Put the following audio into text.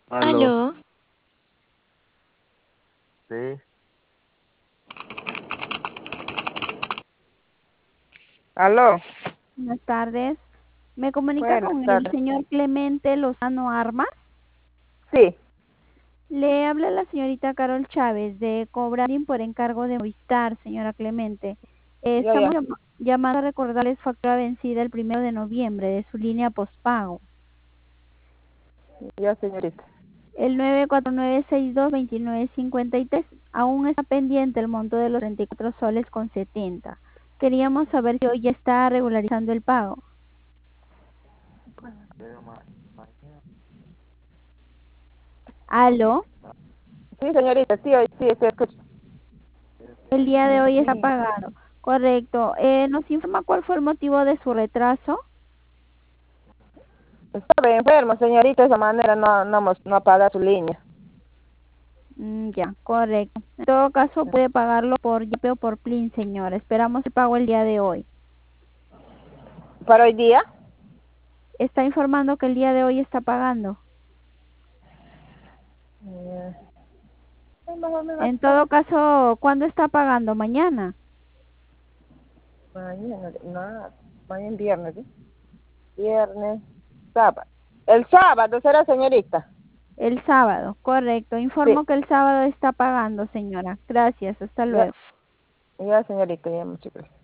Aló, Aló, sí, Aló, Buenas tardes. ¿Me comunica buenas con el tardes. señor Clemente Lozano Armas? Sí, Le habla la señorita Carol Chávez de Cobranding por encargo de Movistar, señora Clemente. Estamos ya. llamando a recordarles factura vencida el 1 de noviembre de su línea postpago. Ya, señorita. El 949622953 aún está pendiente el monto de los 34 soles con 70. Queríamos saber si hoy ya está regularizando el pago. pero mañana, ¿Aló? Sí, señorita, sí, hoy sí, sí, escucho. El día de hoy está Sí, pagado. Correcto. ¿Nos informa cuál fue el motivo de su retraso? estaba enfermo, señorita, de esa manera no apaga su línea. Ya, correcto. En todo caso, puede pagarlo por YAPE o por PLIN, señora. Esperamos el pago el día de hoy. ¿Para hoy día? Está informando que el día de hoy está pagando. Sí, mejor me va a En estar todo caso, ¿cuándo está pagando? Mañana. mañana, no, mañana viernes, ¿sí? Viernes, sábado. El sábado será, señorita. El sábado, correcto. Sí, Informo que el sábado está pagando, señora. Gracias, hasta ya, luego. ya, señorita, ya, muchas gracias.